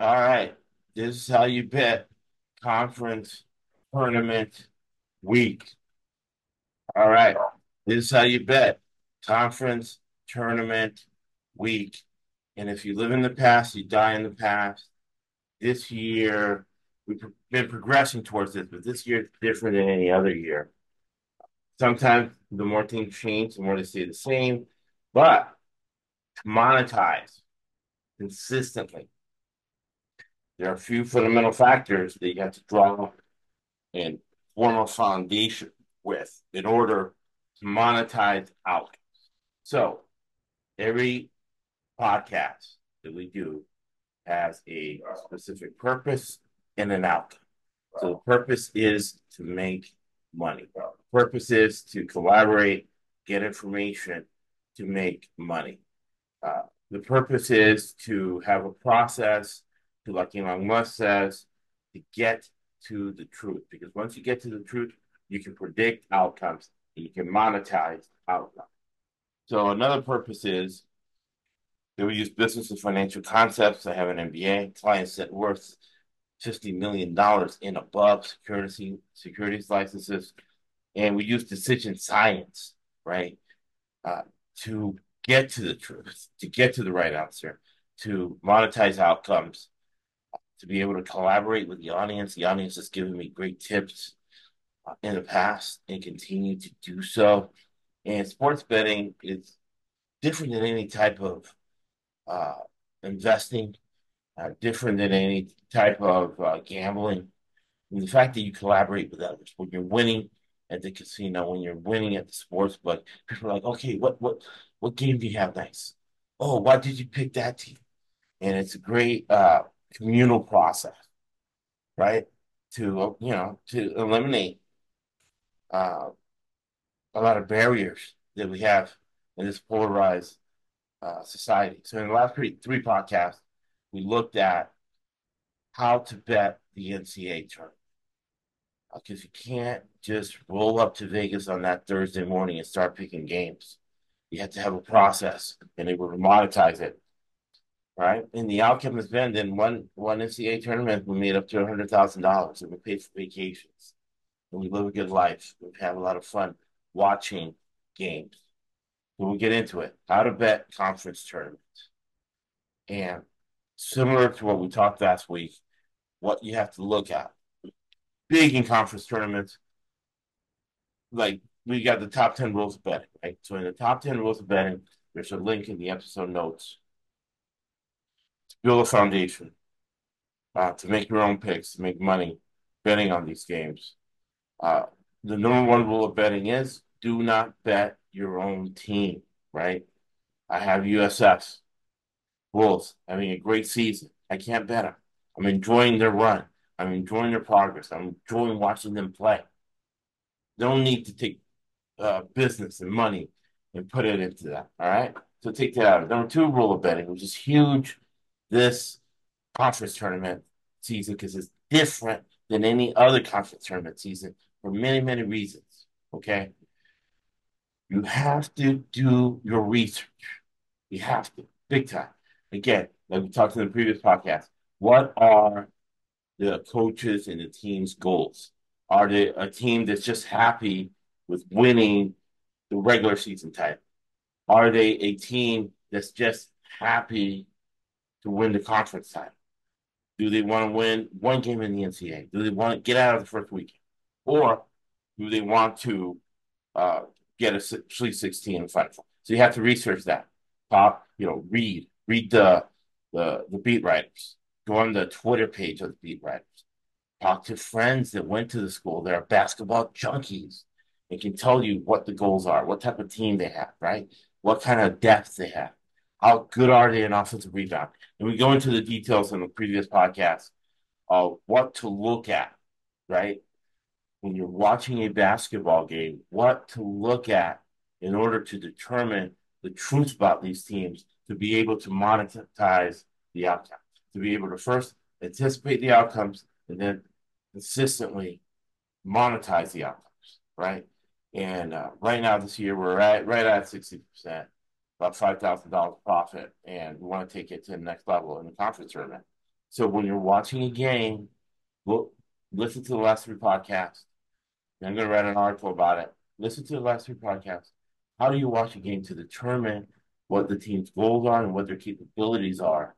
All right. This is how you bet conference tournament week. All right. This is how you bet conference tournament week. And if you live in the past, you die in the past. This year, we've been progressing towards this, but this year is different than any other year. Sometimes the more things change, the more they stay the same. But to monetize consistently, there are a few fundamental factors that you have to draw and form a foundation with in order to monetize out. So every podcast that we do has a specific purpose and an outcome. So the purpose is to make money. The purpose is to collaborate, get information to make money. The purpose is to have a process, to like Elon Musk says, to get to the truth. Because once you get to the truth, you can predict outcomes and you can monetize outcomes. So another purpose is that we use business and financial concepts. I have an MBA, clients net worth $50 million and above securities licenses. And we use decision science, right? Uh, to get to the truth, to get to the right answer, to monetize outcomes, to be able to collaborate with the audience. The audience has given me great tips in the past and continue to do so. And sports betting is different than any type of uh, investing, different than any type of gambling. And the fact that you collaborate with others when you're winning at the casino, when you're winning at the sports book, people are like, okay, what game do you have nice? Oh, why did you pick that team? And it's a great communal process, right? To eliminate uh, a lot of barriers that we have in this polarized society. So in the last three podcasts, we looked at how to bet the NCAA tournament. Because you can't just roll up to Vegas on that Thursday morning and start picking games. You have to have a process and able to monetize it, right? And the outcome has been then one NCAA tournament, we made up to $100,000 and we paid for vacations. And we live a good life. We have a lot of fun watching games. So we'll get into it. How to bet conference tournaments. And similar to what we talked last week, what you have to look at. Big in conference tournaments, like we got the top 10 rules of betting, right? So in the top 10 rules of betting, there's a link in the episode notes to build a foundation, to make your own picks, to make money betting on these games. Uh, the number one rule of betting is do not bet your own team, right? I have USFs, Wolves, having a great season. I can't bet them. I'm enjoying their run. I'm enjoying their progress. I'm enjoying watching them play. They don't need to take business and money and put it into that. All right. So take that out. Number two rule of betting, which is huge this conference tournament season because it's different than any other conference tournament season for many, many reasons. Okay. You have to do your research. You have to, big time. Again, like we talked in the previous podcast, what are the coaches and the team's goals? Are they a team that's just happy with winning the regular season title? Are they a team that's just happy to win the conference title? Do they want to win one game in the NCAA? Do they want to get out of the first weekend? Or do they want to uh, get a Sweet 16 and Final Four? So you have to research that. Read the beat writers. Go on the Twitter page of the beat writers. Talk to friends that went to the school. They're basketball junkies. They can tell you what the goals are, what type of team they have, right? What kind of depth they have. How good are they in offensive rebound? And we go into the details in the previous podcast of what to look at, right? When you're watching a basketball game, what to look at in order to determine the truth about these teams to be able to monetize the outcome, to be able to first anticipate the outcomes and then consistently monetize the outcomes, right? And right now this year we're right at 60%, about $5,000 profit, and we want to take it to the next level in the conference tournament. So when you're watching a game, look, listen to the last three podcasts. I'm going to write an article about it. Listen to the last three podcasts. How do you watch a game to determine what the team's goals are and what their capabilities are,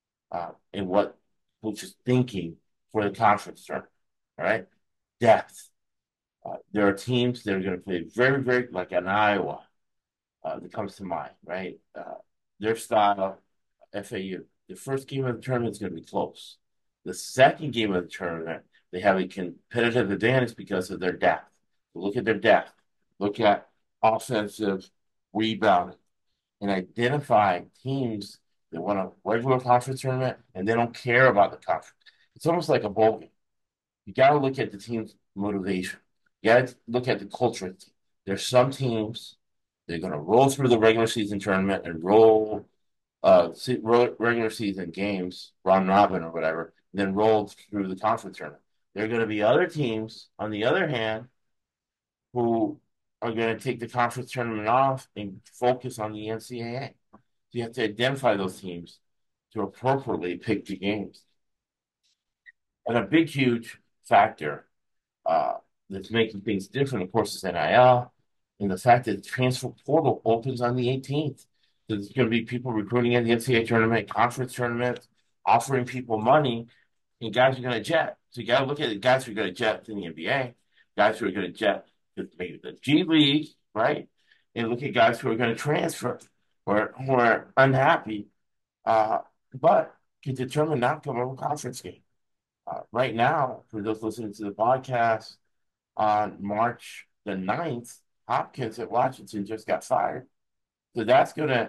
and what coach is thinking for the conference tournament? All right, depth. There are teams that are going to play very, very like an Iowa that comes to mind, right? Their style, FAU. The first game of the tournament is going to be close. The second game of the tournament, they have a competitive advantage because of their depth. Look at their depth. Look at offensive rebounding and identify teams that want a regular conference tournament and they don't care about the conference. It's almost like a bowl game. You got to look at the team's motivation. You got to look at the culture of the team. There's some teams they're going to roll through the regular season tournament and roll regular season games, round robin or whatever, then roll through the conference tournament. There are going to be other teams, on the other hand, who are going to take the conference tournament off and focus on the NCAA. So you have to identify those teams to appropriately pick the games. And a big, huge factor that's making things different, of course, is NIL and the fact that the transfer portal opens on the 18th. So there's going to be people recruiting in the NCAA tournament, conference tournaments, offering people money, and guys are going to jet. So you got to look at the guys who are going to jet to the NBA, guys who are going to jet to maybe the G League, right? And look at guys who are going to transfer or who are unhappy, uh, but can determine not to come to a conference game. Right now, for those listening to the podcast, on March the 9th, Hopkins at Washington just got fired. So that's going to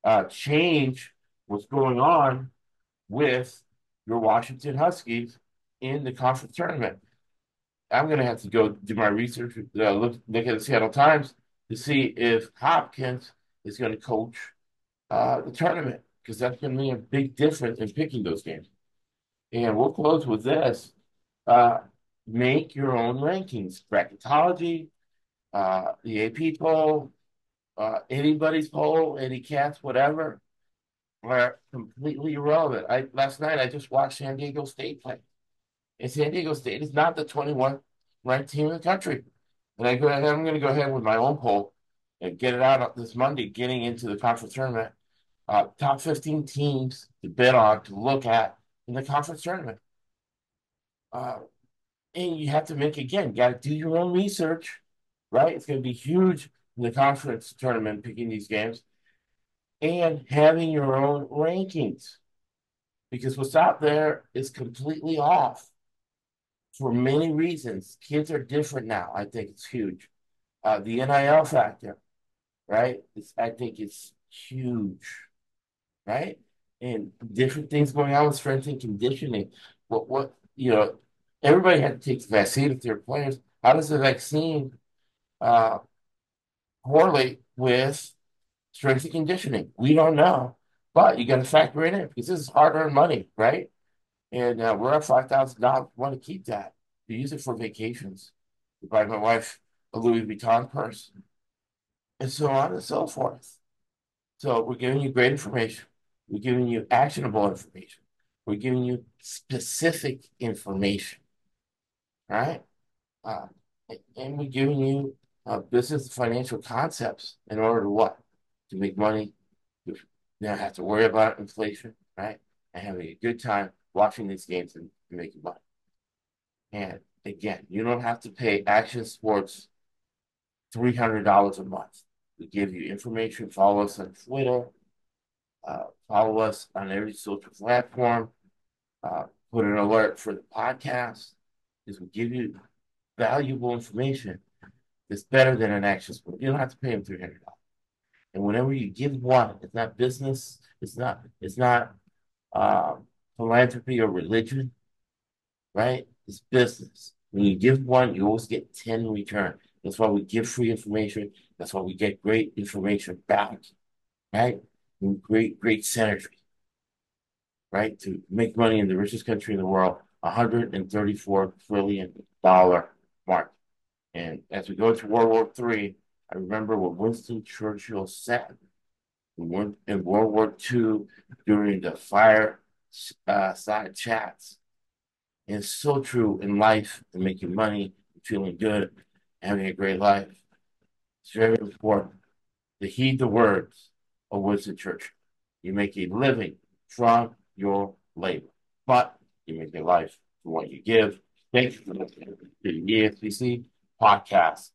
change what's going on with your Washington Huskies in the conference tournament. I'm going to have to go do my research, look at the Seattle Times to see if Hopkins is going to coach the tournament because that's going to be a big difference in picking those games. And we'll close with this. Uh, make your own rankings, bracketology, the AP poll, anybody's poll, any cats, whatever, are completely irrelevant. Last night I just watched San Diego State play, and San Diego State is not the 21st ranked team in the country. And I'm going to go ahead with my own poll and get it out this Monday, getting into the conference tournament. Top 15 teams to bet on to look at in the conference tournament. Uh, and you have to make again, you got to do your own research, right? It's going to be huge in the conference tournament picking these games and having your own rankings because what's out there is completely off for many reasons. Kids are different now. I think it's huge. The NIL factor, right? I think it's huge, right? And different things going on with strength and conditioning. Everybody had to take the vaccine if they're players. How does the vaccine uh, correlate with strength and conditioning? We don't know, but you got to factor it in because this is hard-earned money, right? And we're at $5,000. We want to keep that. We use it for vacations. We buy my wife a Louis Vuitton purse, and so on and so forth. So we're giving you great information. We're giving you actionable information. We're giving you specific information, right? Uh, and we're giving you business financial concepts in order to what? To make money, to not have to worry about inflation, right? And having a good time watching these games and making money. And again, you don't have to pay Action Sports $300 a month. We give you information. Follow us on Twitter. Follow us on every social platform. Put an alert for the podcast because we give you valuable information that's better than an Action Sport. You don't have to pay them $300. And whenever you give one, it's not business. It's not uh, philanthropy or religion, right? It's business. When you give one, you always get 10 in return. That's why we give free information. That's why we get great information back, right? And great, great synergy, right? To make money in the richest country in the world, $134 trillion mark. And as we go to World War III, I remember what Winston Churchill said in World War II during the fire side chats. And it's so true in life and making money, feeling good, having a great life. It's very important to heed the words of Winston Churchill. You make a living from your labor, but you make a life from what you give. Thank you for listening to the ESPC podcast.